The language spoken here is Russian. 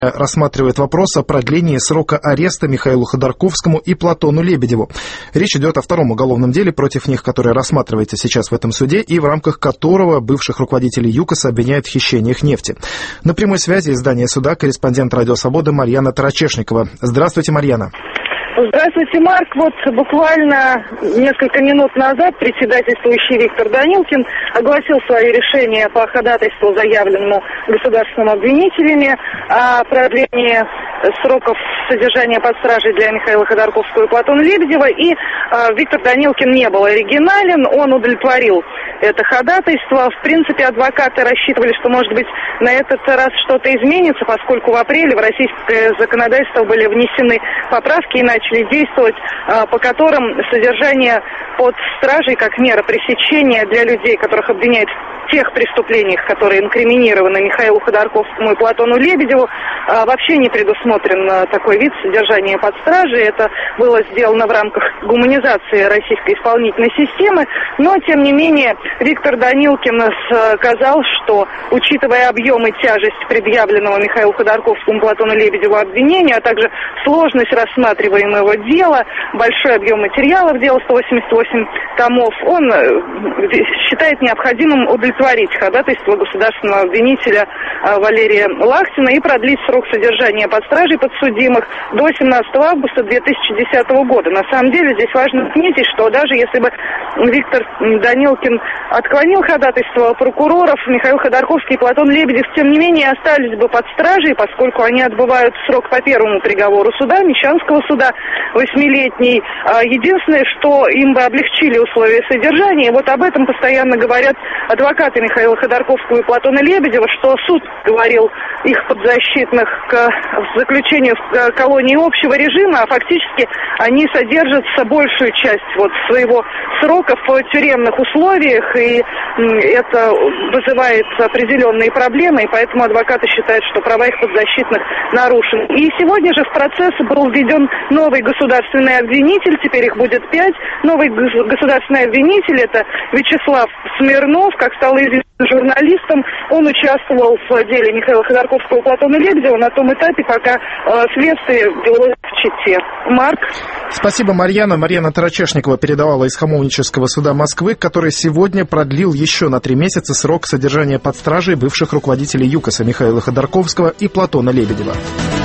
рассматривает вопрос о продлении срока ареста Михаилу Ходорковскому и Платону Лебедеву. Речь идет о втором уголовном деле против них, которое рассматривается сейчас в этом суде, и в рамках которого бывших руководителей ЮКОСа обвиняют в хищениях нефти. На прямой связи из здания суда корреспондент «Радио Свобода» Марьяна Тарачешникова. Здравствуйте, Марьяна. Здравствуйте, Марк. Вот буквально несколько минут назад председательствующий Виктор Данилкин огласил свое решение по ходатайству, заявленному государственными обвинителями, о продлении сроков содержания под стражей для Михаила Ходорковского и Платона Лебедева. И Виктор Данилкин не был оригинален, он удовлетворил это ходатайство. В принципе, адвокаты рассчитывали, что, может быть, на этот раз что-то изменится, поскольку в апреле в российское законодательство были внесены поправки и начали действовать, по которым содержание под стражей как мера пресечения для людей, которых обвиняют в тех преступлениях, которые инкриминированы Михаилу Ходорковскому и Платону Лебедеву, вообще не предусмотрен такой вид содержания под стражей. Это было сделано в рамках гуманизации российской исполнительной системы, но, тем не менее, Виктор Данилкин сказал, что, учитывая объем и тяжесть предъявленного Михаилу Ходорковскому и Платону Лебедеву обвинения, а также сложность рассматриваемого дела, большой объем материалов, дела 188 томов, он считает необходимым удовлетворить ходатайство государственного обвинителя Валерия Лахтина и продлить срок содержания под стражей подсудимых до 17 августа 2010 года. На самом деле здесь важно отметить, что даже если бы Виктор Данилкин отклонил ходатайство прокуроров, Михаил Ходорковский и Платон Лебедев, тем не менее, остались бы под стражей, поскольку они отбывают срок по первому приговору суда, Мещанского суда, 8-летний. Единственное, что им бы облегчили условия содержания, вот об этом постоянно говорят адвокаты Михаила Ходорковского и Платона Лебедева, что суд говорил их подзащитных к заключению в колонии общего режима, а фактически они содержатся большую часть своего срока в тюремных условиях, и это вызывает определенные проблемы, и поэтому адвокаты считают, что права их подзащитных нарушены. И сегодня же в процесс был введен новый государственный обвинитель, теперь их будет 5. Новый государственный обвинитель — это Вячеслав Смирнов. Как стало известно журналистам, он участвовал в деле Михаила Ходорковского и Платона Лебедева на том этапе, пока следствие велось в Чите. Марк. Спасибо, Марьяна. Марьяна Тарачешникова передавала из Хамовнического суда Москвы, который сегодня продлил еще на 3 месяца срок содержания под стражей бывших руководителей ЮКОСа Михаила Ходорковского и Платона Лебедева.